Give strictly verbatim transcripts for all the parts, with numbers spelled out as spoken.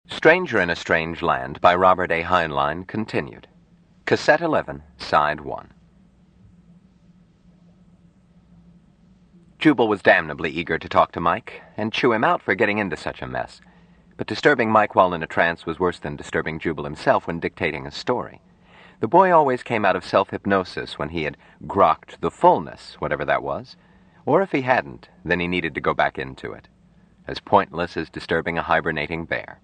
Stranger in a Strange Land by Robert A. Heinlein continued. Cassette eleven, Side one. Jubal was damnably eager to talk to Mike and chew him out for getting into such a mess. But disturbing Mike while in a trance was worse than disturbing Jubal himself when dictating a story. The boy always came out of self-hypnosis when he had grokked the fullness, whatever that was. Or if he hadn't, then he needed to go back into it. As pointless as disturbing a hibernating bear.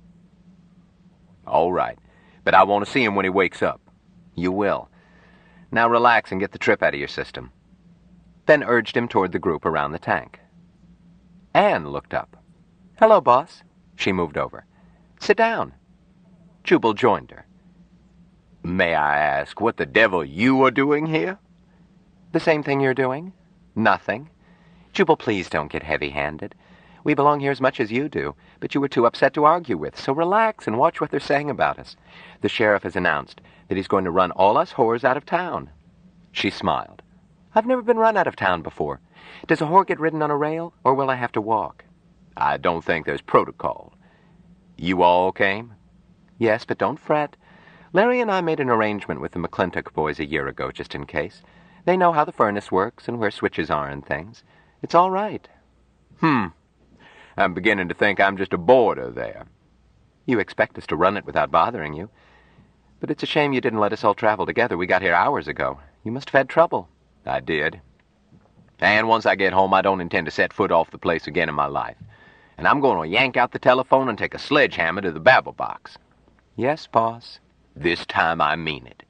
All right, but I want to see him when he wakes up. You will. Now relax and get the trip out of your system. Then urged him toward the group around the tank. Anne looked up. Hello, boss. She moved over. Sit down. Jubal joined her. May I ask what the devil you are doing here? The same thing you're doing. Nothing. Jubal, please don't get heavy-handed. We belong here as much as you do, but you were too upset to argue with, so relax and watch what they're saying about us. The sheriff has announced that he's going to run all us whores out of town. She smiled. I've never been run out of town before. Does a whore get ridden on a rail, or will I have to walk? I don't think there's protocol. You all came? Yes, but don't fret. Larry and I made an arrangement with the McClintock boys a year ago, just in case. They know how the furnace works and where switches are and things. It's all right. Hmm. I'm beginning to think I'm just a boarder there. You expect us to run it without bothering you. But it's a shame you didn't let us all travel together. We got here hours ago. You must have had trouble. I did. And once I get home, I don't intend to set foot off the place again in my life. And I'm going to yank out the telephone and take a sledgehammer to the babble box. Yes, boss. This time I mean it.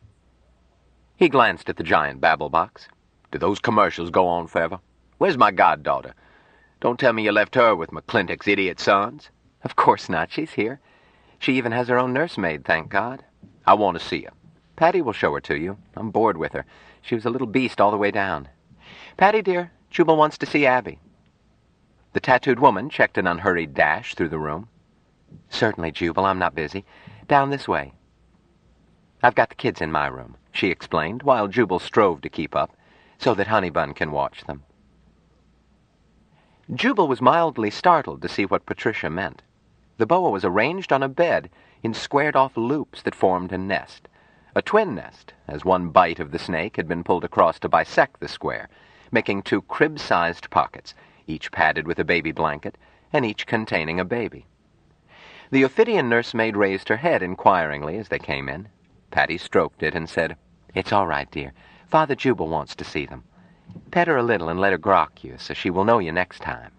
He glanced at the giant babble box. Do those commercials go on forever? Where's my goddaughter? Don't tell me you left her with McClintock's idiot sons. Of course not. She's here. She even has her own nursemaid, thank God. I want to see her. Patty will show her to you. I'm bored with her. She was a little beast all the way down. Patty, dear, Jubal wants to see Abby. The tattooed woman checked an unhurried dash through the room. Certainly, Jubal, I'm not busy. Down this way. I've got the kids in my room, she explained, while Jubal strove to keep up, so that Honeybun can watch them. Jubal was mildly startled to see what Patricia meant. The boa was arranged on a bed in squared-off loops that formed a nest. A twin nest, as one bite of the snake had been pulled across to bisect the square, making two crib-sized pockets, each padded with a baby blanket, and each containing a baby. The Ophidian nursemaid raised her head inquiringly as they came in. Patty stroked it and said, It's all right, dear. Father Jubal wants to see them. Pet her a little and let her grok you, so she will know you next time.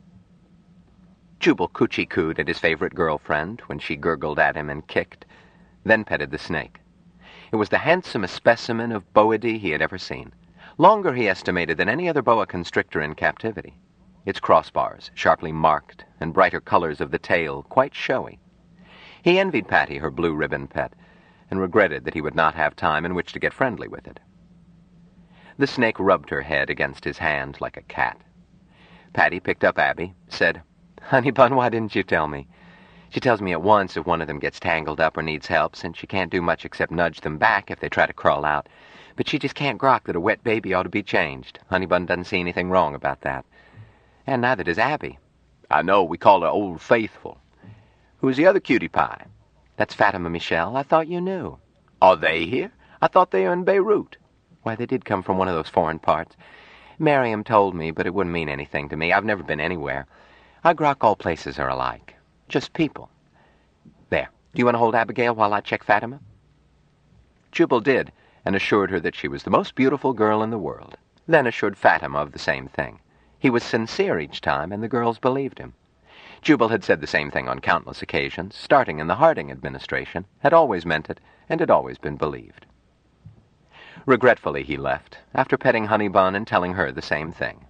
Jubal coochie-cooed at his favorite girlfriend when she gurgled at him and kicked, then petted the snake. It was the handsomest specimen of boidae he had ever seen. Longer, he estimated, than any other boa constrictor in captivity. Its crossbars, sharply marked, and brighter colors of the tail, quite showy. He envied Patty her blue ribbon pet, and regretted that he would not have time in which to get friendly with it. The snake rubbed her head against his hand like a cat. Patty picked up Abby, said, Honeybun, why didn't you tell me? She tells me at once if one of them gets tangled up or needs help, since she can't do much except nudge them back if they try to crawl out. But she just can't grok that a wet baby ought to be changed. Honeybun doesn't see anything wrong about that. And neither does Abby. I know, we call her Old Faithful. Who's the other cutie pie? That's Fatima Michelle. I thought you knew. Are they here? I thought they were in Beirut. Why, they did come from one of those foreign parts. Miriam told me, but it wouldn't mean anything to me. I've never been anywhere. I grok all places are alike. Just people. There. Do you want to hold Abigail while I check Fatima? Jubal did, and assured her that she was the most beautiful girl in the world, then assured Fatima of the same thing. He was sincere each time, and the girls believed him. Jubal had said the same thing on countless occasions, starting in the Harding administration, had always meant it, and had always been believed. Regretfully he left, after petting Honeybun and telling her the same thing.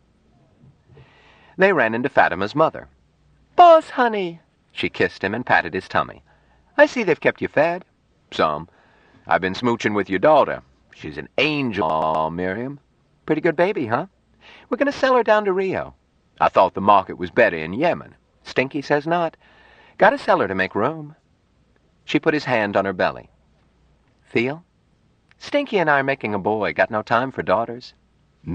They ran into Fatima's mother. Boss, honey! She kissed him and patted his tummy. I see they've kept you fed. Some. I've been smooching with your daughter. She's an angel, oh, Miriam. Pretty good baby, huh? We're going to sell her down to Rio. I thought the market was better in Yemen. Stinky says not. Got to sell her to make room. She put his hand on her belly. Feel? Stinky and I are making a boy. Got no time for daughters.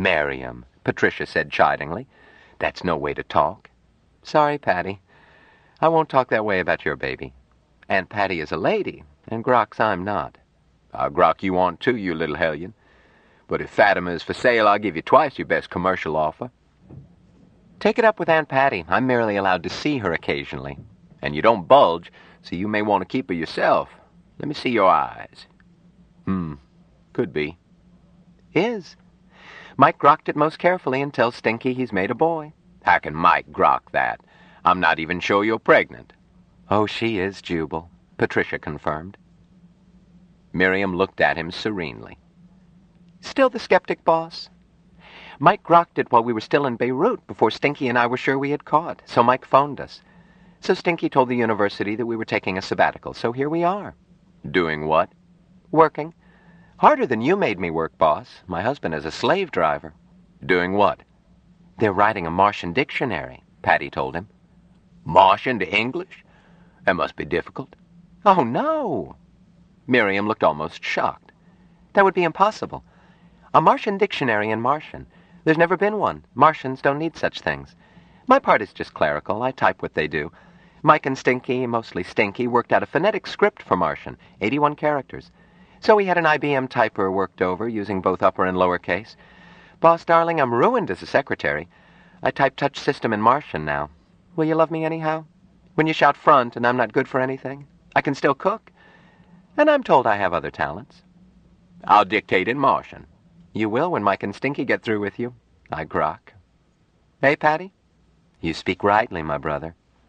Miriam, Patricia said chidingly. That's no way to talk. Sorry, Patty. I won't talk that way about your baby. Aunt Patty is a lady, and Grox I'm not. I'll grok you on too, you little hellion. But if Fatima is for sale, I'll give you twice your best commercial offer. Take it up with Aunt Patty. I'm merely allowed to see her occasionally. And you don't bulge, so you may want to keep her yourself. Let me see your eyes. Hmm, could be. Is. Mike grokked it most carefully and tells Stinky he's made a boy. How can Mike grok that? I'm not even sure you're pregnant. Oh, she is, Jubal, Patricia confirmed. Miriam looked at him serenely. Still the skeptic, boss? Mike grokked it while we were still in Beirut, before Stinky and I were sure we had caught, so Mike phoned us. So Stinky told the university that we were taking a sabbatical, so here we are. Doing what? Working. Harder than you made me work, boss. My husband is a slave driver. Doing what? They're writing a Martian dictionary, Patty told him. Martian to English? That must be difficult. Oh, no. Miriam looked almost shocked. That would be impossible. A Martian dictionary in Martian. There's never been one. Martians don't need such things. My part is just clerical. I type what they do. Mike and Stinky, mostly Stinky, worked out a phonetic script for Martian, eighty-one characters. So we had an I B M typer worked over, using both upper and lower case. Boss, darling, I'm ruined as a secretary. I type touch system in Martian now. Will you love me anyhow? When you shout front and I'm not good for anything, I can still cook. And I'm told I have other talents. I'll dictate in Martian. You will when Mike and Stinky get through with you. I grok. Hey, Patty? You speak rightly, my brother.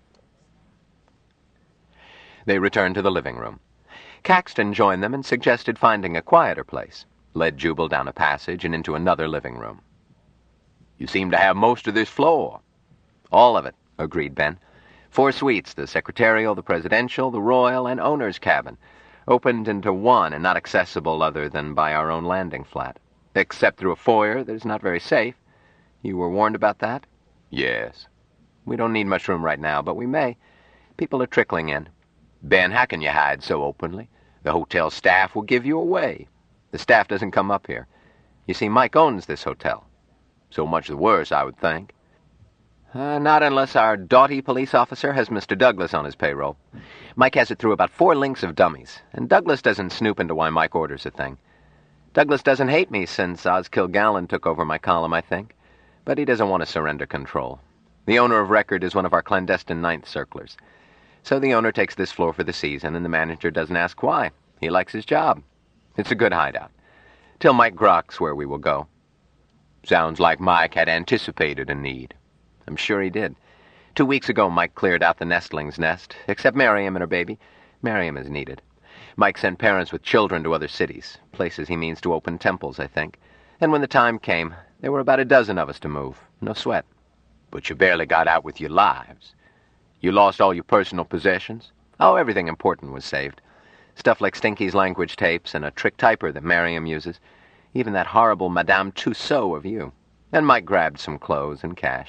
They returned to the living room. Caxton joined them and suggested finding a quieter place, led Jubal down a passage and into another living room. You seem to have most of this floor. All of it, agreed Ben. Four suites, the secretarial, the presidential, the royal, and owner's cabin, opened into one and not accessible other than by our own landing flat, except through a foyer that is not very safe. You were warned about that? Yes. We don't need much room right now, but we may. People are trickling in. Ben, how can you hide so openly? The hotel staff will give you away. The staff doesn't come up here. You see, Mike owns this hotel. So much the worse, I would think. Uh, not unless our doughty police officer has Mister Douglas on his payroll. Mike has it through about four links of dummies, and Douglas doesn't snoop into why Mike orders a thing. Douglas doesn't hate me since Oz Kilgallen took over my column, I think, but he doesn't want to surrender control. The owner of record is one of our clandestine ninth circlers. So the owner takes this floor for the season, and the manager doesn't ask why. He likes his job. It's a good hideout. Till Mike groks where we will go. Sounds like Mike had anticipated a need. I'm sure he did. Two weeks ago, Mike cleared out the nestling's nest, except Miriam and her baby. Miriam is needed. Mike sent parents with children to other cities, places he means to open temples, I think. And when the time came, there were about a dozen of us to move. No sweat. But you barely got out with your lives. You lost all your personal possessions? Oh, everything important was saved. Stuff like Stinky's language tapes and a trick typer that Miriam uses. Even that horrible Madame Tussaud of you. And Mike grabbed some clothes and cash.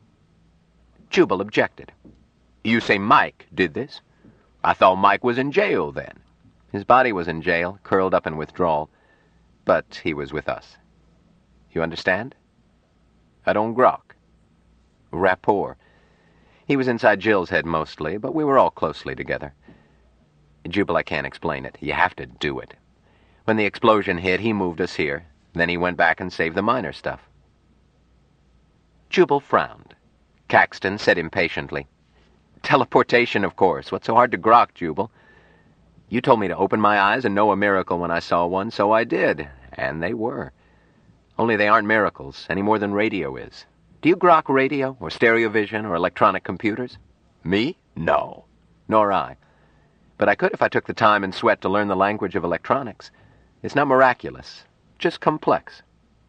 Jubal objected. You say Mike did this? I thought Mike was in jail then. His body was in jail, curled up in withdrawal. But he was with us. You understand? I don't grok. Rapport. He was inside Jill's head mostly, but we were all closely together. Jubal, I can't explain it. You have to do it. When the explosion hit, he moved us here. Then he went back and saved the minor stuff. Jubal frowned. Caxton said impatiently, Teleportation, of course. What's so hard to grok, Jubal? You told me to open my eyes and know a miracle when I saw one, so I did. And they were. Only they aren't miracles, any more than radio is. Do you grok radio, or stereo vision, or electronic computers? Me? No. Nor I. But I could if I took the time and sweat to learn the language of electronics. It's not miraculous, just complex.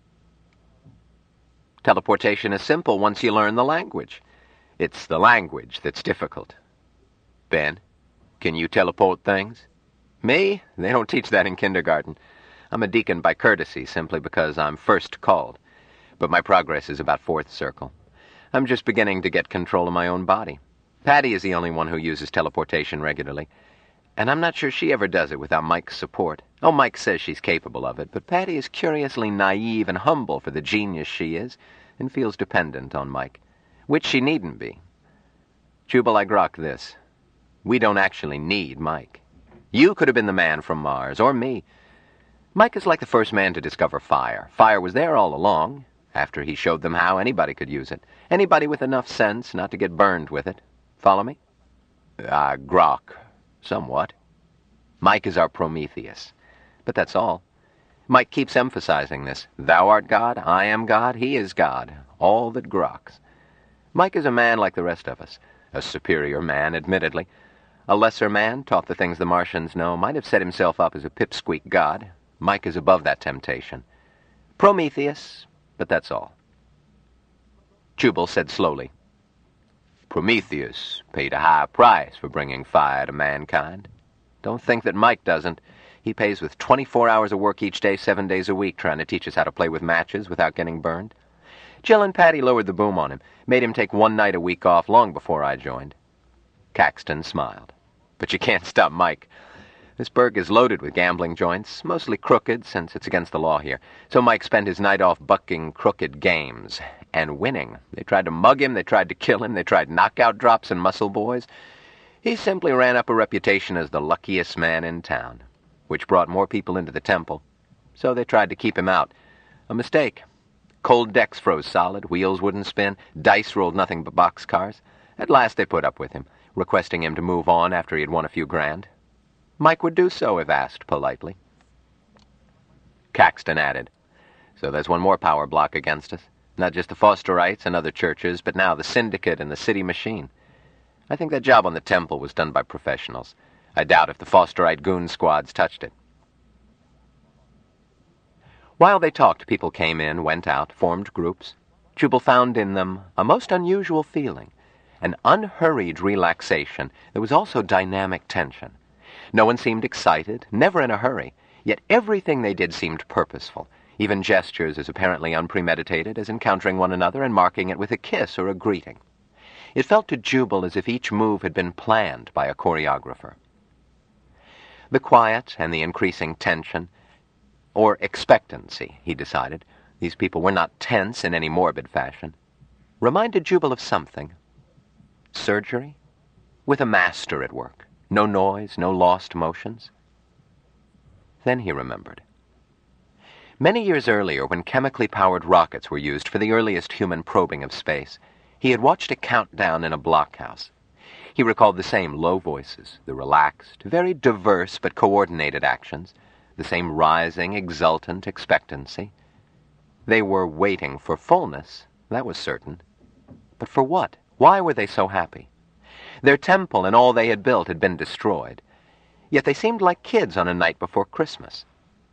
Teleportation is simple once you learn the language. It's the language that's difficult. Ben, can you teleport things? Me? They don't teach that in kindergarten. I'm a deacon by courtesy, simply because I'm first called. But my progress is about fourth circle. I'm just beginning to get control of my own body. Patty is the only one who uses teleportation regularly. And I'm not sure she ever does it without Mike's support. Oh, Mike says she's capable of it, but Patty is curiously naive and humble for the genius she is, and feels dependent on Mike, which she needn't be. Jubal, I grok this. We don't actually need Mike. You could have been the man from Mars, or me. Mike is like the first man to discover fire. Fire was there all along, after he showed them how anybody could use it. Anybody with enough sense not to get burned with it. Follow me? I grok. Somewhat. Mike is our Prometheus. But that's all. Mike keeps emphasizing this. Thou art God, I am God, he is God. All that groks. Mike is a man like the rest of us. A superior man, admittedly. A lesser man, taught the things the Martians know, might have set himself up as a pipsqueak god. Mike is above that temptation. Prometheus, but that's all. Jubal said slowly, Prometheus paid a high price for bringing fire to mankind. Don't think that Mike doesn't. He pays with twenty-four hours of work each day, seven days a week, trying to teach us how to play with matches without getting burned. Jill and Patty lowered the boom on him, made him take one night a week off long before I joined. Caxton smiled. But you can't stop Mike. This burg is loaded with gambling joints, mostly crooked since it's against the law here. So Mike spent his night off bucking crooked games and winning. They tried to mug him, they tried to kill him, they tried knockout drops and muscle boys. He simply ran up a reputation as the luckiest man in town, which brought more people into the temple. So they tried to keep him out. A mistake. Cold decks froze solid, wheels wouldn't spin, dice rolled nothing but boxcars. At last they put up with him, requesting him to move on after he had won a few grand. Mike would do so if asked politely. Caxton added, So there's one more power block against us. Not just the Fosterites and other churches, but now the Syndicate and the City Machine. I think that job on the temple was done by professionals. I doubt if the Fosterite goon squads touched it. While they talked, people came in, went out, formed groups. Jubal found in them a most unusual feeling, an unhurried relaxation. There was also dynamic tension. No one seemed excited, never in a hurry, yet everything they did seemed purposeful, even gestures as apparently unpremeditated as encountering one another and marking it with a kiss or a greeting. It felt to Jubal as if each move had been planned by a choreographer. The quiet and the increasing tension, or expectancy, he decided, these people were not tense in any morbid fashion, reminded Jubal of something. Surgery? With a master at work. No noise, no lost motions. Then he remembered. Many years earlier, when chemically powered rockets were used for the earliest human probing of space, he had watched a countdown in a blockhouse. He recalled the same low voices, the relaxed, very diverse but coordinated actions, the same rising, exultant expectancy. They were waiting for fullness, that was certain. But for what? Why were they so happy? Their temple and all they had built had been destroyed, yet they seemed like kids on a night before Christmas.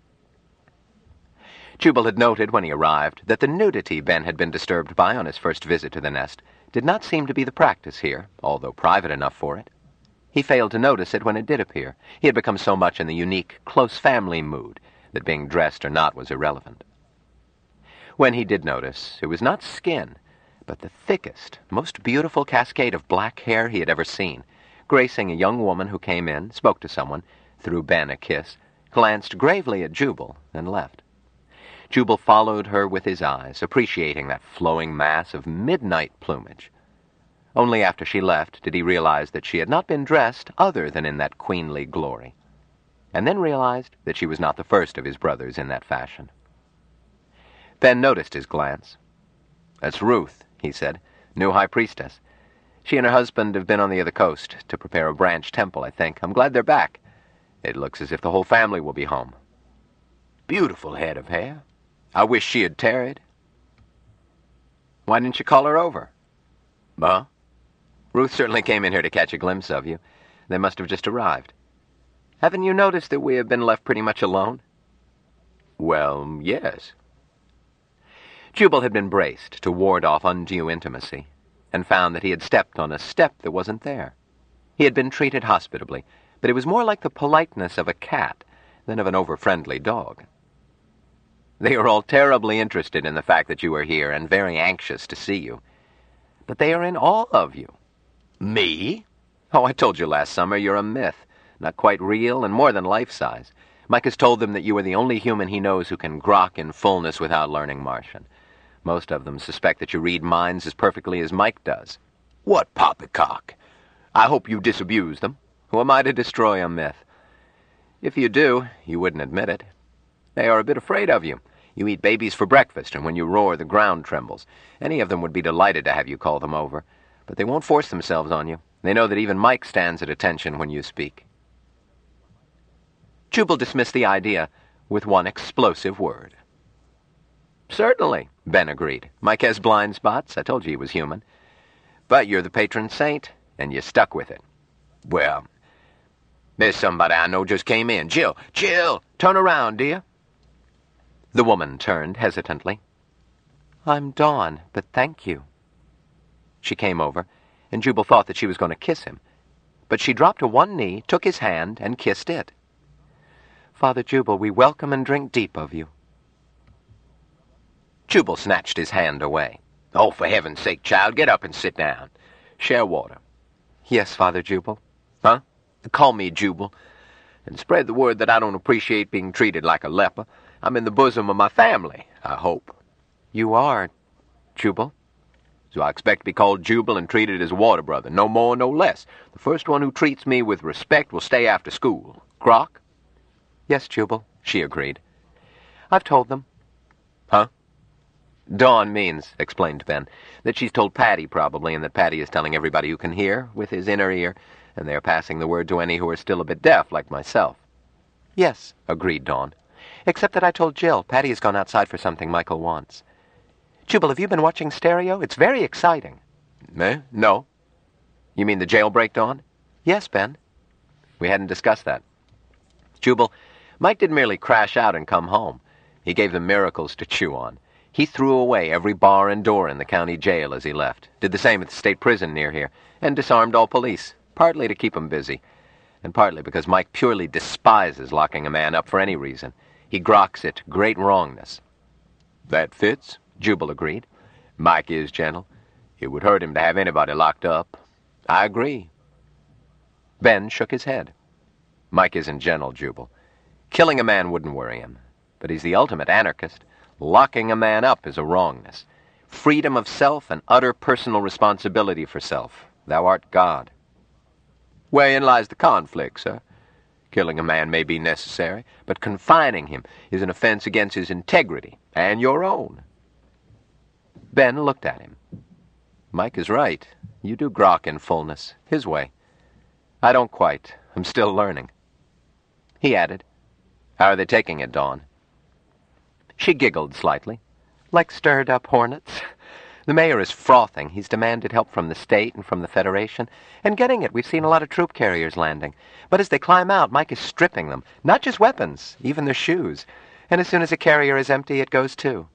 Jubal had noted when he arrived that the nudity Ben had been disturbed by on his first visit to the nest did not seem to be the practice here, although private enough for it. He failed to notice it when it did appear. He had become so much in the unique, close family mood that being dressed or not was irrelevant. When he did notice, it was not skin, but the thickest, most beautiful cascade of black hair he had ever seen, gracing a young woman who came in, spoke to someone, threw Ben a kiss, glanced gravely at Jubal, and left. Jubal followed her with his eyes, appreciating that flowing mass of midnight plumage. Only after she left did he realize that she had not been dressed other than in that queenly glory, and then realized that she was not the first of his brothers in that fashion. Ben noticed his glance. "That's Ruth," he said, "new high priestess. She and her husband have been on the other coast to prepare a branch temple, I think. I'm glad they're back. It looks as if the whole family will be home. Beautiful head of hair. I wish she had tarried." "Why didn't you call her over?" "Huh? Ruth certainly came in here to catch a glimpse of you. They must have just arrived. Haven't you noticed that we have been left pretty much alone?" "Well, yes." Jubal had been braced to ward off undue intimacy, and found that he had stepped on a step that wasn't there. He had been treated hospitably, but it was more like the politeness of a cat than of an over-friendly dog. "They are all terribly interested in the fact that you are here and very anxious to see you. But they are in awe of you." "Me? Oh, I told you last summer you're a myth, not quite real and more than life-size. Mike has told them that you are the only human he knows who can grok in fullness without learning Martian. Most of them suspect that you read minds as perfectly as Mike does." "What poppycock? I hope you disabuse them. Who am I to destroy a myth? If you do, you wouldn't admit it. They are a bit afraid of you. You eat babies for breakfast, and when you roar, the ground trembles. Any of them would be delighted to have you call them over. But they won't force themselves on you. They know that even Mike stands at attention when you speak. Jubal dismissed the idea with one explosive word. Certainly, Ben agreed. Mike has blind spots. I told you he was human. But you're the patron saint, and you stuck with it. Well, there's somebody I know just came in. Jill, Jill, turn around, dear. The woman turned hesitantly. I'm Dawn, but thank you. She came over, and Jubal thought that she was going to kiss him. But she dropped to one knee, took his hand, and kissed it. Father Jubal, we welcome and drink deep of you. Jubal snatched his hand away. Oh, for heaven's sake, child, get up and sit down. Share water. Yes, Father Jubal. Huh? Call me Jubal. And spread the word that I don't appreciate being treated like a leper. I'm in the bosom of my family, I hope. You are, Jubal. So I expect to be called Jubal and treated as a water brother, no more, no less. The first one who treats me with respect will stay after school. Croc? Yes, Jubal, she agreed. I've told them. Huh? Dawn means, explained Ben, that she's told Patty probably, and that Patty is telling everybody who can hear with his inner ear, and they're passing the word to any who are still a bit deaf, like myself. Yes, agreed Dawn. Except that I told Jill Patty has gone outside for something Michael wants. Jubal, have you been watching Stereo? It's very exciting. Eh? No. You mean the jailbreak, Dawn? Yes, Ben. We hadn't discussed that. Jubal, Mike didn't merely crash out and come home. He gave them miracles to chew on. He threw away every bar and door in the county jail as he left, did the same at the state prison near here, and disarmed all police, partly to keep them busy, and partly because Mike purely despises locking a man up for any reason. He grokks it great wrongness. That fits, Jubal agreed. Mike is gentle. It would hurt him to have anybody locked up. I agree. Ben shook his head. Mike isn't gentle, Jubal. Killing a man wouldn't worry him, but he's the ultimate anarchist. Locking a man up is a wrongness. Freedom of self and utter personal responsibility for self. Thou art God. Wherein lies the conflict, sir? Killing a man may be necessary, but confining him is an offense against his integrity and your own. Ben looked at him. Mike is right. You do grok in fullness, his way. I don't quite. I'm still learning. He added, How are they taking it, Dawn? She giggled slightly. Like stirred-up hornets. The mayor is frothing. He's demanded help from the state and from the Federation. And getting it, we've seen a lot of troop carriers landing. But as they climb out, Mike is stripping them. Not just weapons, even their shoes. And as soon as a carrier is empty, it goes too.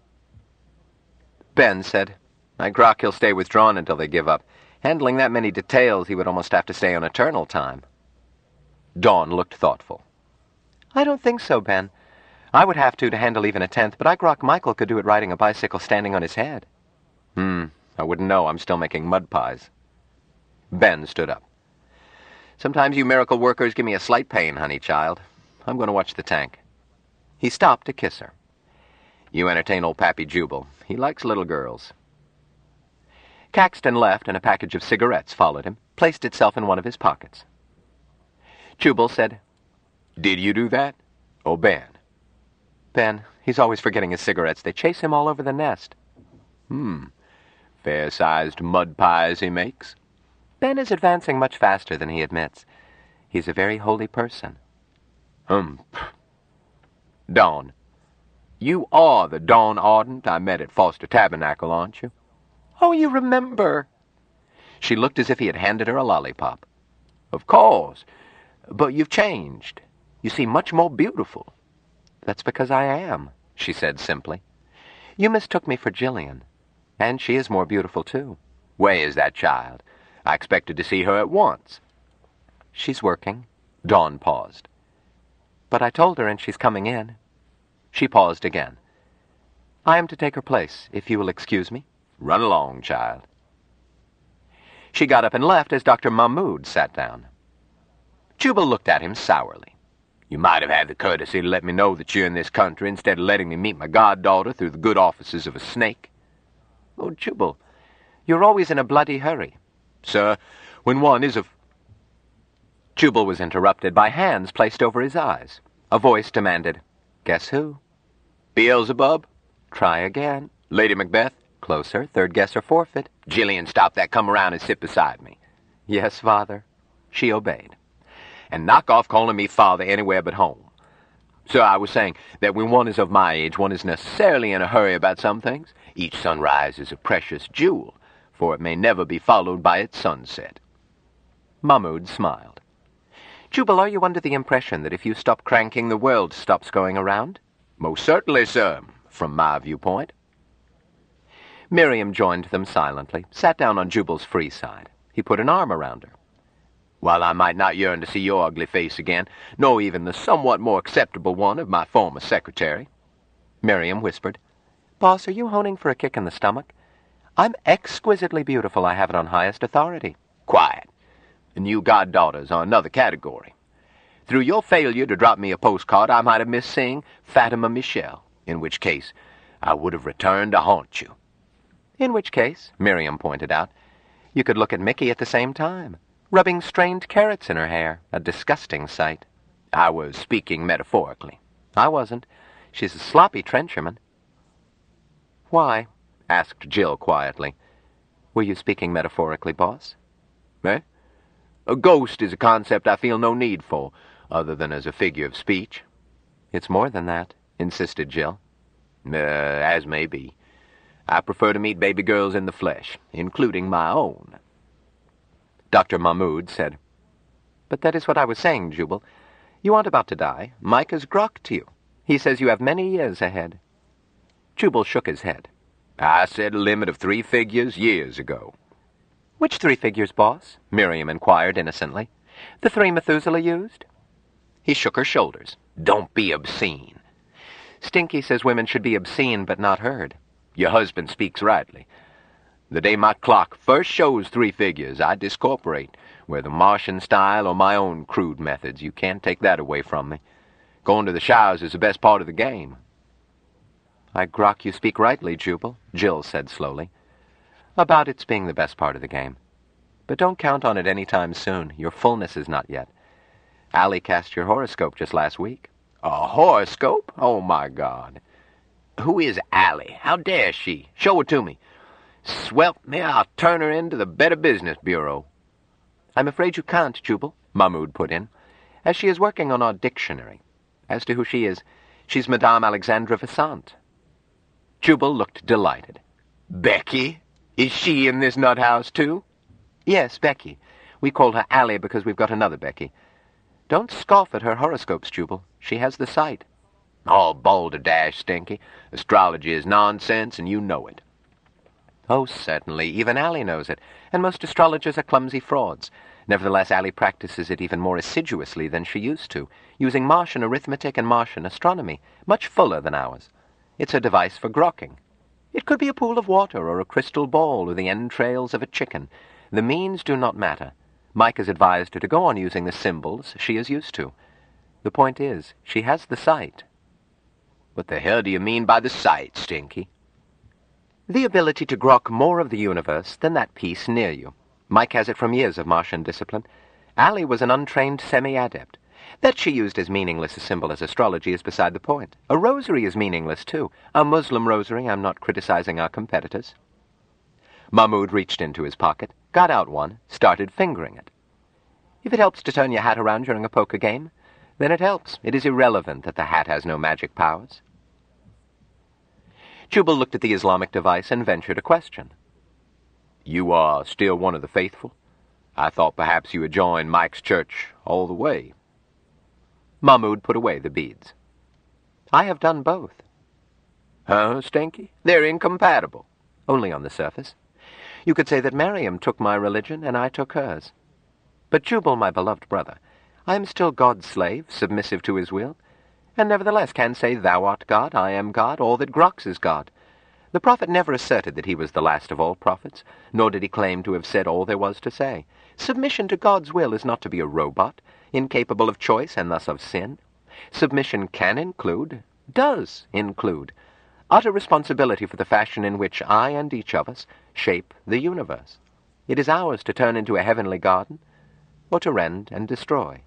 Ben said, I grok he'll stay withdrawn until they give up. Handling that many details, he would almost have to stay on eternal time. Dawn looked thoughtful. I don't think so, Ben. I would have to to handle even a tenth, but I grok Michael could do it riding a bicycle standing on his head. Hmm, I wouldn't know. I'm still making mud pies. Ben stood up. Sometimes you miracle workers give me a slight pain, honey child. I'm going to watch the tank. He stopped to kiss her. You entertain old Pappy Jubal. He likes little girls. Caxton left, and a package of cigarettes followed him, placed itself in one of his pockets. Jubal said, Did you do that? Or Ben? Ben, he's always forgetting his cigarettes. They chase him all over the nest. Hmm. Fair-sized mud pies he makes. Ben is advancing much faster than he admits. He's a very holy person. Humph. Dawn. You are the Dawn Ardent I met at Foster Tabernacle, aren't you? Oh, you remember. She looked as if he had handed her a lollipop. Of course. But you've changed. You seem much more beautiful. That's because I am, she said simply. You mistook me for Jillian. And she is more beautiful, too. Where is that child? I expected to see her at once. She's working. Dawn paused. But I told her, and she's coming in. She paused again. I am to take her place, if you will excuse me. Run along, child. She got up and left as Doctor Mahmoud sat down. Jubal looked at him sourly. You might have had the courtesy to let me know that you're in this country instead of letting me meet my goddaughter through the good offices of a snake. Oh, Jubal, you're always in a bloody hurry. Sir, when one is of... Jubal was interrupted by hands placed over his eyes. A voice demanded, "Guess who?" "Beelzebub?" "Try again." "Lady Macbeth?" "Closer. Third guess or forfeit." "Jillian, stop that. Come around and sit beside me." "Yes, father." She obeyed. "And knock off calling me father anywhere but home. So I was saying that when one is of my age, one is necessarily in a hurry about some things. Each sunrise is a precious jewel, for it may never be followed by its sunset." Mahmoud smiled. "Jubal, are you under the impression that if you stop cranking, the world stops going around?" "Most certainly, sir, from my viewpoint." Miriam joined them silently, sat down on Jubal's free side. He put an arm around her. "While I might not yearn to see your ugly face again, nor even the somewhat more acceptable one of my former secretary," Miriam whispered, "Boss, are you honing for a kick in the stomach? I'm exquisitely beautiful. I have it on highest authority." "Quiet. And you goddaughters are another category. Through your failure to drop me a postcard, I might have missed seeing Fatima Michelle, in which case I would have returned to haunt you." "In which case," Miriam pointed out, "you could look at Mickey at the same time, rubbing strained carrots in her hair, a disgusting sight." "I was speaking metaphorically." "I wasn't. She's a sloppy trencherman." "Why?" asked Jill quietly. "Were you speaking metaphorically, boss?" "Eh? A ghost is a concept I feel no need for, other than as a figure of speech." "It's more than that," insisted Jill. Uh, as may be. I prefer to meet baby girls in the flesh, including my own." Doctor Mahmoud said, "But that is what I was saying, Jubal. You aren't about to die. Mike has grokked you. He says you have many years ahead." Jubal shook his head. "I set a limit of three figures years ago." "Which three figures, boss?" Miriam inquired innocently. "The three Methuselah used?" He shook her shoulders. "Don't be obscene." "Stinky says women should be obscene but not heard." "Your husband speaks rightly. The day my clock first shows three figures, I discorporate, whether Martian style or my own crude methods. You can't take that away from me. Going to the showers is the best part of the game." "I grok you speak rightly, Jubal," Jill said slowly. "About its being the best part of the game. But don't count on it any time soon. Your fullness is not yet. Allie cast your horoscope just last week." "A horoscope? Oh, my God. Who is Allie? How dare she? Show it to me. Swelp me, I'll turn her into the Better Business Bureau." "I'm afraid you can't, Jubal," Mahmoud put in, "as she is working on our dictionary. As to who she is, she's Madame Alexandra Vassant." Jubal looked delighted. "Becky? Is she in this nut house, too?" "Yes, Becky. We call her Allie because we've got another Becky. Don't scoff at her horoscopes, Jubal. She has the sight." "All balderdash, Stinky. Astrology is nonsense, and you know it." "Oh, certainly. Even Allie knows it. And most astrologers are clumsy frauds. Nevertheless, Allie practices it even more assiduously than she used to, using Martian arithmetic and Martian astronomy, much fuller than ours. It's a device for grokking. It could be a pool of water or a crystal ball or the entrails of a chicken. The means do not matter. Mike has advised her to go on using the symbols she is used to. The point is, she has the sight." "What the hell do you mean by the sight, Stinky?" "The ability to grok more of the universe than that piece near you. Mike has it from years of Martian discipline. Allie was an untrained semi-adept. That she used as meaningless a symbol as astrology is beside the point. A rosary is meaningless, too. A Muslim rosary. I'm not criticizing our competitors." Mahmoud reached into his pocket, got out one, started fingering it. "If it helps to turn your hat around during a poker game, then it helps. It is irrelevant that the hat has no magic powers." Jubal looked at the Islamic device and ventured a question. "You are still one of the faithful? I thought perhaps you had joined Mike's church all the way." Mahmoud put away the beads. "I have done both." "Huh, Stinky? They're incompatible." "Only on the surface. You could say that Miriam took my religion and I took hers. But Jubal, my beloved brother, I am still God's slave, submissive to his will, and nevertheless can say, 'Thou art God, I am God,' or that Groks is God. The prophet never asserted that he was the last of all prophets, nor did he claim to have said all there was to say. Submission to God's will is not to be a robot, incapable of choice and thus of sin. Submission can include, does include, utter responsibility for the fashion in which I and each of us shape the universe. It is ours to turn into a heavenly garden, or to rend and destroy.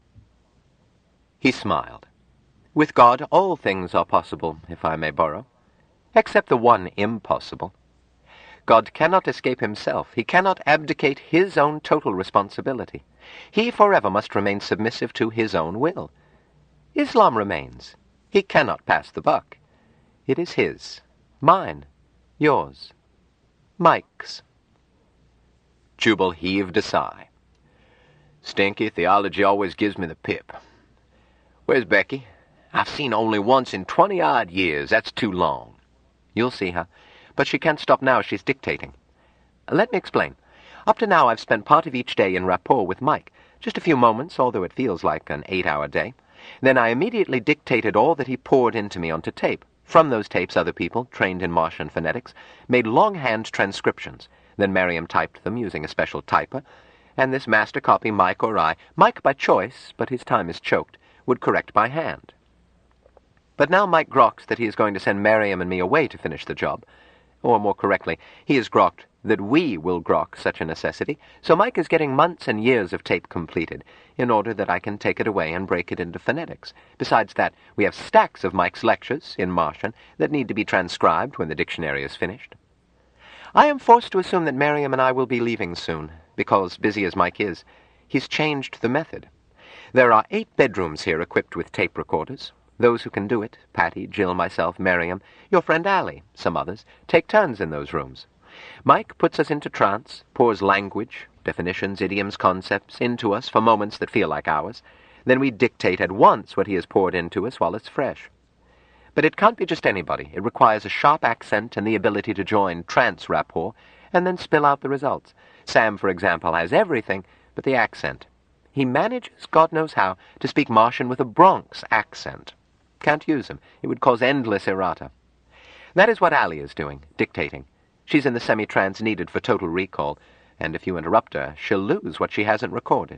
He smiled. With God, all things are possible, if I may borrow, except the one impossible. God cannot escape himself. He cannot abdicate his own total responsibility. He forever must remain submissive to his own will. Islam remains. He cannot pass the buck. It is his, mine, yours, Mike's. Jubal heaved a sigh. Stinky, theology always gives me the pip. Where's Becky? I've seen her only once in twenty-odd years. That's too long. You'll see her. But she can't stop now. She's dictating. Let me explain. Up to now, I've spent part of each day in rapport with Mike. Just a few moments, although it feels like an eight-hour day. Then I immediately dictated all that he poured into me onto tape. From those tapes, other people, trained in Martian phonetics, made longhand transcriptions. Then Miriam typed them using a special typer. And this master copy, Mike or I, Mike by choice, but his time is choked, would correct by hand. But now Mike groks that he is going to send Miriam and me away to finish the job. Or more correctly, he is grokked that we will grok such a necessity, so Mike is getting months and years of tape completed, in order that I can take it away and break it into phonetics. Besides that, we have stacks of Mike's lectures, in Martian, that need to be transcribed when the dictionary is finished. I am forced to assume that Miriam and I will be leaving soon, because, busy as Mike is, he's changed the method. There are eight bedrooms here equipped with tape recorders. Those who can do it, Patty, Jill, myself, Miriam, your friend Allie, some others, take turns in those rooms. Mike puts us into trance, pours language, definitions, idioms, concepts, into us for moments that feel like hours. Then we dictate at once what he has poured into us while it's fresh. But it can't be just anybody. It requires a sharp accent and the ability to join trance rapport and then spill out the results. Sam, for example, has everything but the accent. He manages, God knows how, to speak Martian with a Bronx accent. Can't use him. It would cause endless errata. That is what Allie is doing, dictating. She's in the semi-trance needed for total recall, and if you interrupt her, she'll lose what she hasn't recorded.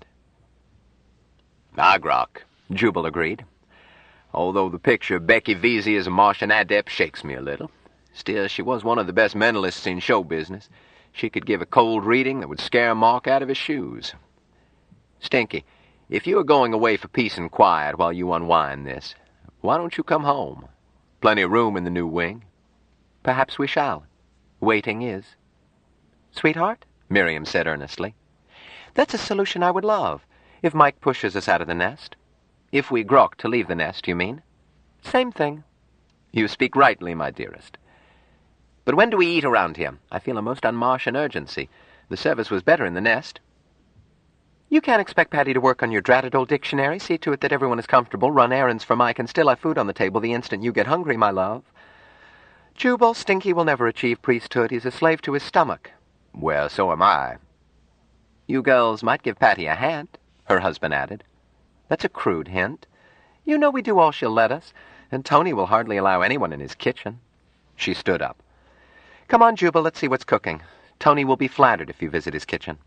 I grok, Jubal agreed. Although the picture of Becky Vesey as a Martian adept shakes me a little. Still, she was one of the best mentalists in show business. She could give a cold reading that would scare Mark out of his shoes. Stinky, if you are going away for peace and quiet while you unwind this, why don't you come home? Plenty of room in the new wing. Perhaps we shall. Waiting is. Sweetheart, Miriam said earnestly, that's a solution I would love, if Mike pushes us out of the nest. If we grok to leave the nest, you mean? Same thing. You speak rightly, my dearest. But when do we eat around here? I feel a most un-Martian urgency. The service was better in the nest. You can't expect Patty to work on your dratted old dictionary, see to it that everyone is comfortable, run errands for Mike, and still have food on the table the instant you get hungry, my love. Jubal, Stinky will never achieve priesthood. He's a slave to his stomach. Well, so am I. You girls might give Patty a hand, her husband added. That's a crude hint. You know we do all she'll let us, and Tony will hardly allow anyone in his kitchen. She stood up. Come on, Jubal, let's see what's cooking. Tony will be flattered if you visit his kitchen.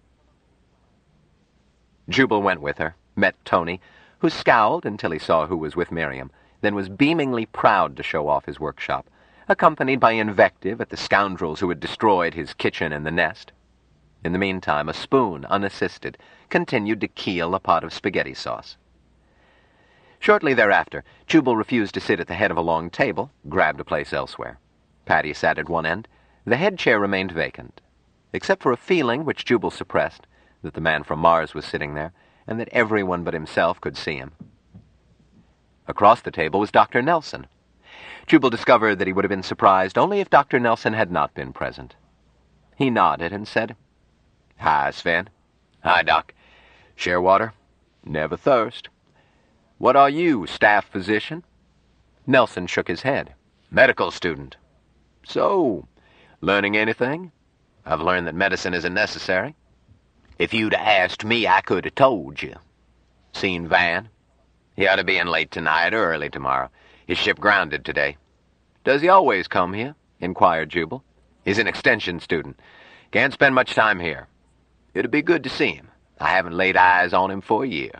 Jubal went with her, met Tony, who scowled until he saw who was with Miriam, then was beamingly proud to show off his workshop, accompanied by invective at the scoundrels who had destroyed his kitchen and the nest. In the meantime, a spoon, unassisted, continued to keel a pot of spaghetti sauce. Shortly thereafter, Jubal refused to sit at the head of a long table, grabbed a place elsewhere. Patty sat at one end. The head chair remained vacant, except for a feeling, which Jubal suppressed, that the man from Mars was sitting there, and that everyone but himself could see him. Across the table was Doctor Nelson. Jubal discovered that he would have been surprised only if Doctor Nelson had not been present. He nodded and said, Hi, Sven. Hi, Doc. Share water? Never thirst. What are you, staff physician? Nelson shook his head. Medical student. So, learning anything? I've learned that medicine isn't necessary. If you'd asked me, I could have told you. Seen Van? He ought to be in late tonight or early tomorrow. His ship grounded today. Does he always come here? Inquired Jubal. He's an extension student. Can't spend much time here. It'd be good to see him. I haven't laid eyes on him for a year.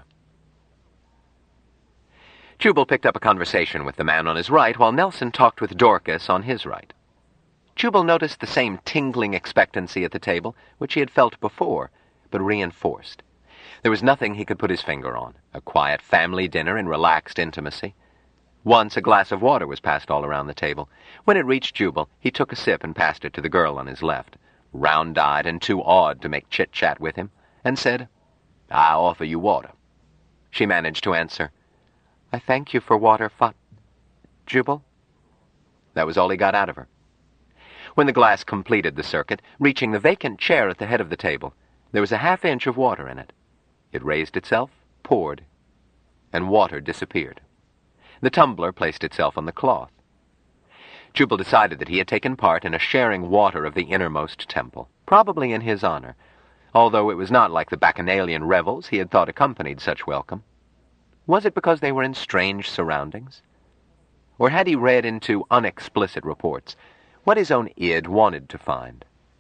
Jubal picked up a conversation with the man on his right, while Nelson talked with Dorcas on his right. Jubal noticed the same tingling expectancy at the table, which he had felt before, but reinforced. There was nothing he could put his finger on. A quiet family dinner in relaxed intimacy. Once a glass of water was passed all around the table. When it reached Jubal, he took a sip and passed it to the girl on his left, round-eyed and too awed to make chit-chat with him, and said, "I offer you water." She managed to answer, "I thank you for water, Fa... Jubal?" That was all he got out of her. When the glass completed the circuit, reaching the vacant chair at the head of the table, there was a half inch of water in it. It raised itself, poured, and water disappeared. The tumbler placed itself on the cloth. Jubal decided that he had taken part in a sharing water of the innermost temple, probably in his honor, although it was not like the bacchanalian revels he had thought accompanied such welcome. Was it because they were in strange surroundings? Or had he read into unexplicit reports what his own id wanted to find?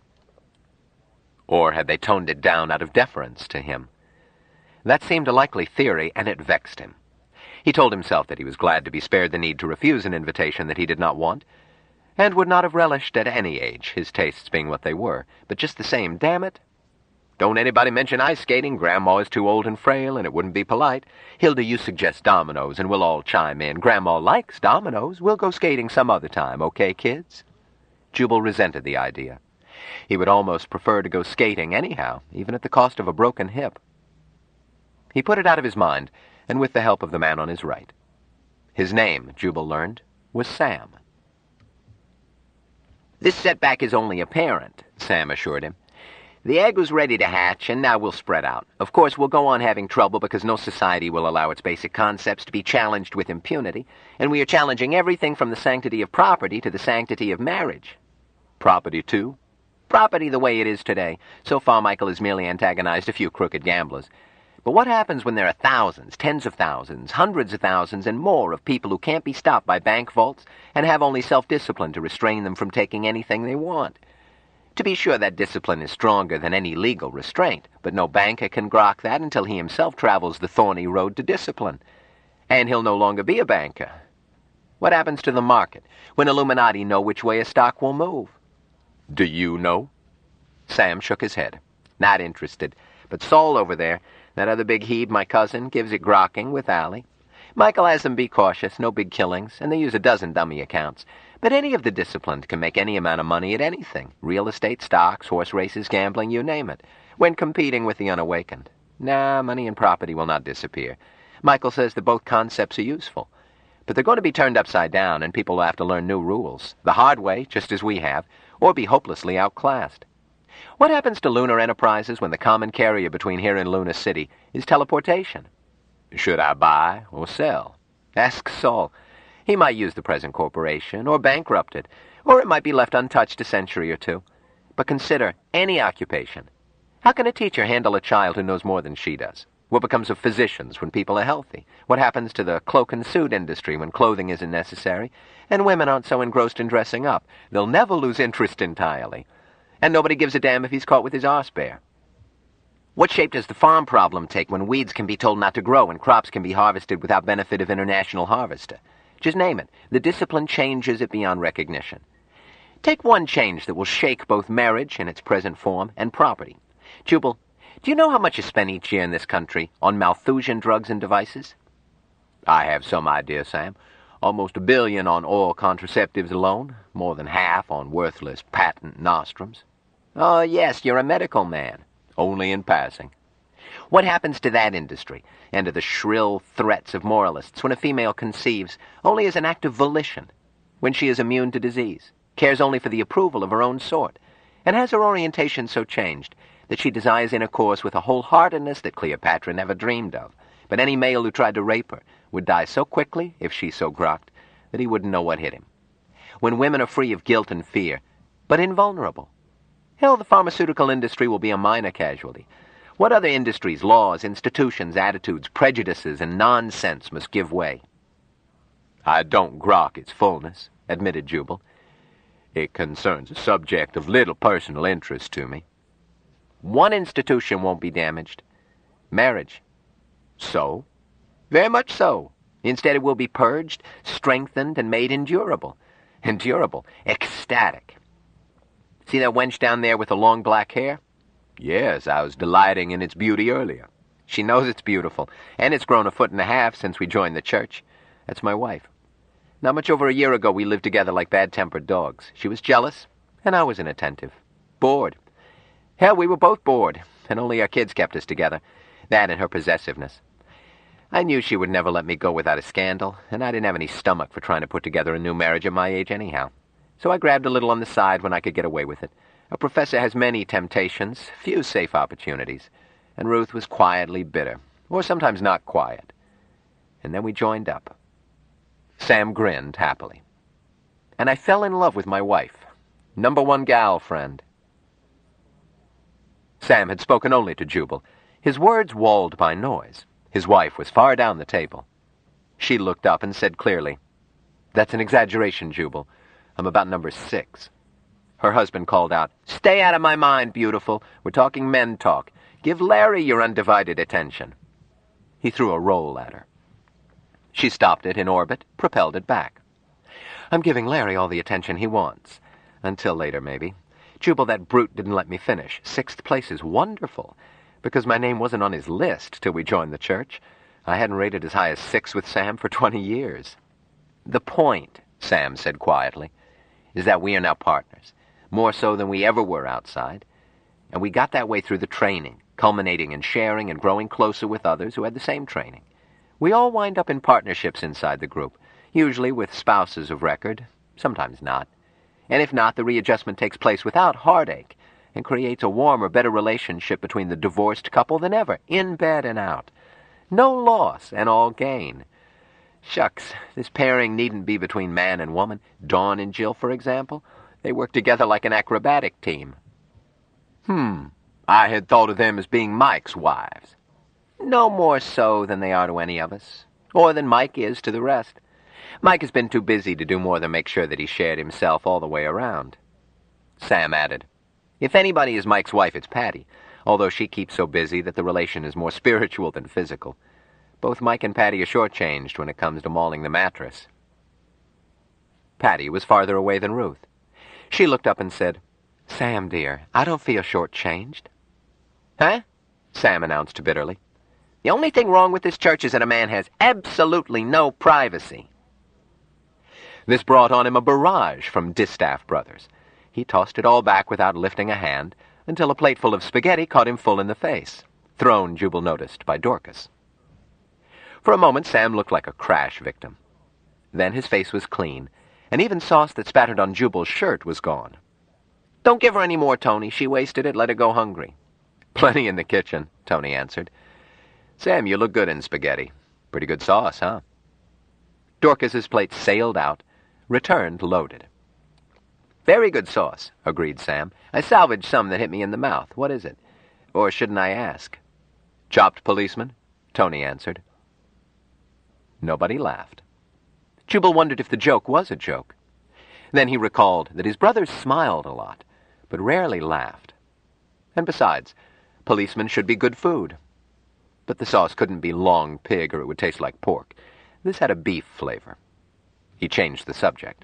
Or had they toned it down out of deference to him? That seemed a likely theory, and it vexed him. He told himself that he was glad to be spared the need to refuse an invitation that he did not want, and would not have relished at any age, his tastes being what they were. But just the same, damn it. Don't anybody mention ice skating. Grandma is too old and frail, and it wouldn't be polite. Hilda, you suggest dominoes, and we'll all chime in. Grandma likes dominoes. We'll go skating some other time, okay, kids? Jubal resented the idea. He would almost prefer to go skating anyhow, even at the cost of a broken hip. He put it out of his mind, and with the help of the man on his right. His name, Jubal learned, was Sam. "This setback is only apparent," Sam assured him. "The egg was ready to hatch, and now we'll spread out. Of course, we'll go on having trouble because no society will allow its basic concepts to be challenged with impunity, and we are challenging everything from the sanctity of property to the sanctity of marriage." "Property, too?" "Property the way it is today. So far, Michael has merely antagonized a few crooked gamblers. But what happens when there are thousands, tens of thousands, hundreds of thousands, and more of people who can't be stopped by bank vaults and have only self-discipline to restrain them from taking anything they want? To be sure, that discipline is stronger than any legal restraint, but no banker can grok that until he himself travels the thorny road to discipline. And he'll no longer be a banker. What happens to the market when Illuminati know which way a stock will move?" "Do you know?" Sam shook his head. "Not interested. But Saul over there, that other big heeb, my cousin, gives it grokking with Allie. Michael has them be cautious, no big killings, and they use a dozen dummy accounts. But any of the disciplined can make any amount of money at anything. Real estate, stocks, horse races, gambling, you name it, when competing with the unawakened. Nah, money and property will not disappear. Michael says that both concepts are useful. But they're going to be turned upside down, and people will have to learn new rules, the hard way, just as we have, or be hopelessly outclassed. What happens to lunar enterprises when the common carrier between here and Luna City is teleportation? Should I buy or sell? Ask Saul. He might use the present corporation, or bankrupt it, or it might be left untouched a century or two. But consider any occupation. How can a teacher handle a child who knows more than she does? What becomes of physicians when people are healthy? What happens to the cloak and suit industry when clothing isn't necessary? And women aren't so engrossed in dressing up. They'll never lose interest entirely. And nobody gives a damn if he's caught with his arse bare. What shape does the farm problem take when weeds can be told not to grow and crops can be harvested without benefit of international harvester? Just name it. The discipline changes it beyond recognition. Take one change that will shake both marriage in its present form and property. Jubal, do you know how much is spent each year in this country on Malthusian drugs and devices? I have some idea, Sam. Almost a billion on oral contraceptives alone, more than half on worthless patent nostrums. Oh, yes, you're a medical man. Only in passing. What happens to that industry, and to the shrill threats of moralists when a female conceives only as an act of volition, when she is immune to disease, cares only for the approval of her own sort, and has her orientation so changed that she desires intercourse with a wholeheartedness that Cleopatra never dreamed of, but any male who tried to rape her would die so quickly, if she so grokked, that he wouldn't know what hit him. When women are free of guilt and fear, but invulnerable. Hell, the pharmaceutical industry will be a minor casualty. What other industries, laws, institutions, attitudes, prejudices, and nonsense must give way? I don't grok its fullness, admitted Jubal. It concerns a subject of little personal interest to me. One institution won't be damaged. Marriage. So? Very much so. Instead, it will be purged, strengthened, and made endurable. Endurable. Ecstatic. See that wench down there with the long black hair? Yes, I was delighting in its beauty earlier. She knows it's beautiful, and it's grown a foot and a half since we joined the church. That's my wife. Not much over a year ago, we lived together like bad-tempered dogs. She was jealous, and I was inattentive. Bored. Hell, we were both bored, and only our kids kept us together. That and her possessiveness. I knew she would never let me go without a scandal, and I didn't have any stomach for trying to put together a new marriage at my age anyhow. So I grabbed a little on the side when I could get away with it. A professor has many temptations, few safe opportunities, and Ruth was quietly bitter, or sometimes not quiet. And then we joined up. Sam grinned happily. And I fell in love with my wife. Number one gal friend. Sam had spoken only to Jubal, his words walled by noise. His wife was far down the table. She looked up and said clearly, "That's an exaggeration, Jubal. I'm about number six." Her husband called out, "Stay out of my mind, beautiful. We're talking men talk. Give Larry your undivided attention." He threw a roll at her. She stopped it in orbit, propelled it back. "I'm giving Larry all the attention he wants. Until later, maybe. Jubal, that brute didn't let me finish. Sixth place is wonderful, because my name wasn't on his list till we joined the church. I hadn't rated as high as six with Sam for twenty years. The point," Sam said quietly, "is that we are now partners, more so than we ever were outside. And we got that way through the training, culminating in sharing and growing closer with others who had the same training. We all wind up in partnerships inside the group, usually with spouses of record, sometimes not. And if not, the readjustment takes place without heartache and creates a warmer, better relationship between the divorced couple than ever, in bed and out. No loss and all gain. Shucks, this pairing needn't be between man and woman. Dawn and Jill, for example, they work together like an acrobatic team." "Hmm, I had thought of them as being Mike's wives." "No more so than they are to any of us, or than Mike is to the rest. Mike has been too busy to do more than make sure that he shared himself all the way around." Sam added, "If anybody is Mike's wife, it's Patty, although she keeps so busy that the relation is more spiritual than physical. Both Mike and Patty are shortchanged when it comes to mauling the mattress." Patty was farther away than Ruth. She looked up and said, "Sam, dear, I don't feel shortchanged." "Huh?" Sam announced bitterly. "The only thing wrong with this church is that a man has absolutely no privacy." This brought on him a barrage from Distaff Brothers. He tossed it all back without lifting a hand, until a plateful of spaghetti caught him full in the face, thrown, Jubal noticed, by Dorcas. For a moment, Sam looked like a crash victim. Then his face was clean, and even sauce that spattered on Jubal's shirt was gone. "Don't give her any more, Tony. She wasted it. Let her go hungry." "Plenty in the kitchen," Tony answered. "Sam, you look good in spaghetti. Pretty good sauce, huh?" Dorcas's plate sailed out, returned loaded. "Very good sauce," agreed Sam. "I salvaged some that hit me in the mouth. What is it? Or shouldn't I ask?" "Chopped policeman," Tony answered. Nobody laughed. Jubal wondered if the joke was a joke. Then he recalled that his brothers smiled a lot, but rarely laughed. And besides, policemen should be good food. But the sauce couldn't be long pig or it would taste like pork. This had a beef flavor. He changed the subject.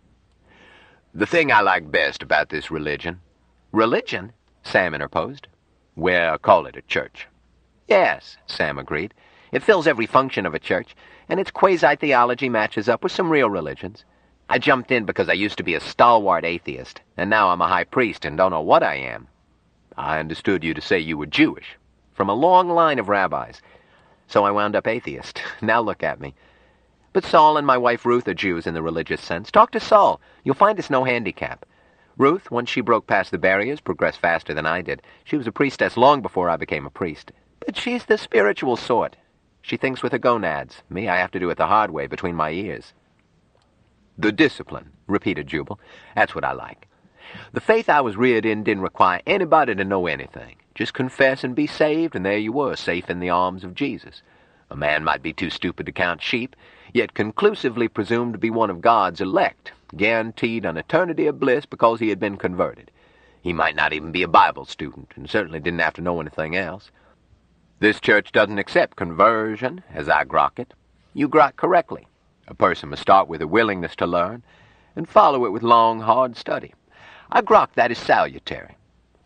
"The thing I like best about this religion—" "Religion?" Sam interposed. "Well, call it a church." "Yes," Sam agreed. "It fills every function of a church, and its quasi-theology matches up with some real religions. I jumped in because I used to be a stalwart atheist, and now I'm a high priest and don't know what I am." "I understood you to say you were Jewish." "From a long line of rabbis. So I wound up atheist. Now look at me. But Saul and my wife Ruth are Jews in the religious sense. Talk to Saul. You'll find it's no handicap. Ruth, once she broke past the barriers, progressed faster than I did. She was a priestess long before I became a priest. But she's the spiritual sort. She thinks with her gonads. Me, I have to do it the hard way, between my ears." "The discipline," repeated Jubal. "That's what I like. The faith I was reared in didn't require anybody to know anything. Just confess and be saved, and there you were, safe in the arms of Jesus. A man might be too stupid to count sheep, yet conclusively presumed to be one of God's elect, guaranteed an eternity of bliss because he had been converted. He might not even be a Bible student, and certainly didn't have to know anything else. This church doesn't accept conversion, as I grok it. You grok correctly. A person must start with a willingness to learn, and follow it with long, hard study. I grok that is salutary.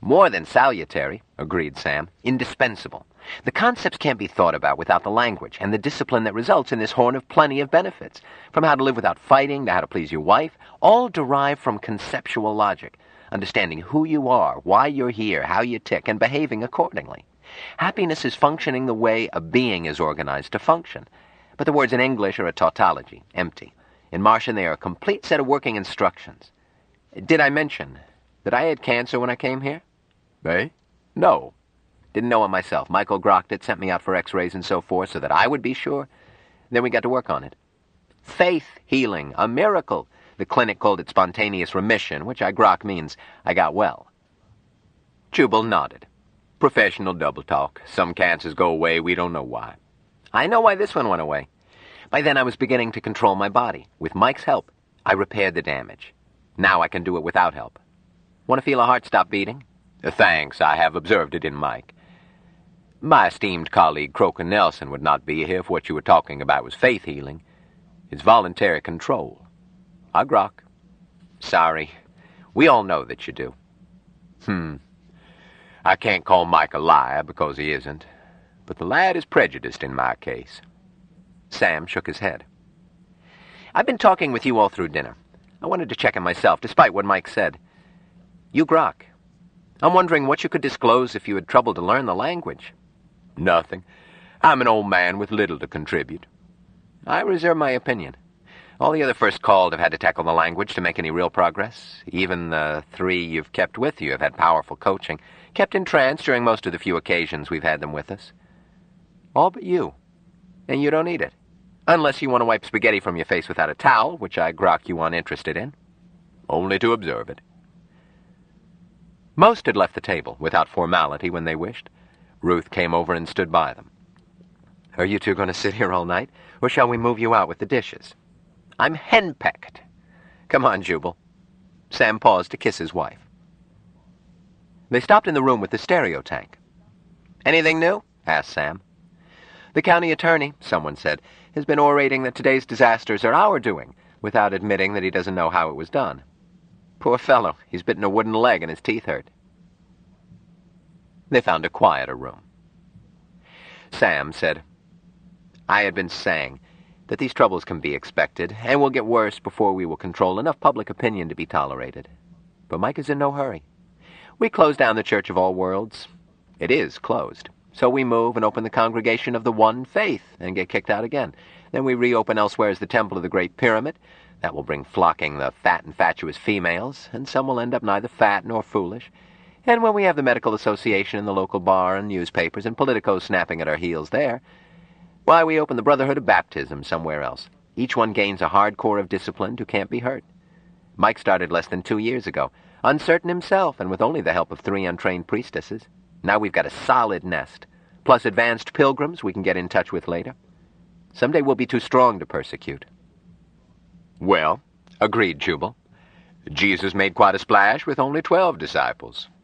More than salutary, agreed Sam. Indispensable. The concepts can't be thought about without the language and the discipline that results in this horn of plenty of benefits. From how to live without fighting to how to please your wife, all derive from conceptual logic, understanding who you are, why you're here, how you tick, and behaving accordingly. Happiness is functioning the way a being is organized to function. But the words in English are a tautology, empty. In Martian, they are a complete set of working instructions. Did I mention that I had cancer when I came here? Eh? No. Didn't know it myself. Michael Grockett sent me out for x-rays and so forth so that I would be sure. Then we got to work on it. Faith healing, a miracle. The clinic called it spontaneous remission, which I grock means I got well. Jubal nodded. Professional double talk. Some cancers go away, we don't know why. I know why this one went away. By then I was beginning to control my body. With Mike's help, I repaired the damage. Now I can do it without help. Want to feel a heart stop beating? Uh, thanks, I have observed it in Mike. My esteemed colleague Croker Nelson would not be here if what you were talking about was faith healing. It's voluntary control. I grok. Sorry. We all know that you do. Hmm. I can't call Mike a liar because he isn't. But the lad is prejudiced in my case. Sam shook his head. I've been talking with you all through dinner. I wanted to check it myself, despite what Mike said. You grok. I'm wondering what you could disclose if you had trouble to learn the language. Nothing. I'm an old man with little to contribute. I reserve my opinion. All the other first called have had to tackle the language to make any real progress. Even the three you've kept with you have had powerful coaching, kept in trance during most of the few occasions we've had them with us. All but you. And you don't need it. Unless you want to wipe spaghetti from your face without a towel, which I grok you uninterested in. Only to observe it. Most had left the table, without formality, when they wished. Ruth came over and stood by them. Are you two going to sit here all night, or shall we move you out with the dishes? I'm henpecked. Come on, Jubal. Sam paused to kiss his wife. They stopped in the room with the stereo tank. Anything new? Asked Sam. The county attorney, someone said, has been orating that today's disasters are our doing, without admitting that he doesn't know how it was done. Poor fellow, he's bitten a wooden leg and his teeth hurt. They found a quieter room. Sam said, I had been saying that these troubles can be expected, and will get worse before we will control enough public opinion to be tolerated. But Mike is in no hurry. We close down the Church of All Worlds. It is closed. So we move and open the Congregation of the One Faith and get kicked out again. Then we reopen elsewhere as the Temple of the Great Pyramid. That will bring flocking the fat and fatuous females, and some will end up neither fat nor foolish. And when we have the Medical Association and the local bar and newspapers and politicos snapping at our heels there, why, we open the Brotherhood of Baptism somewhere else. Each one gains a hard core of disciplined who can't be hurt. Mike started less than two years ago, uncertain himself and with only the help of three untrained priestesses. Now we've got a solid nest, plus advanced pilgrims we can get in touch with later. Someday we'll be too strong to persecute. Well, agreed Jubal. Jesus made quite a splash with only twelve disciples.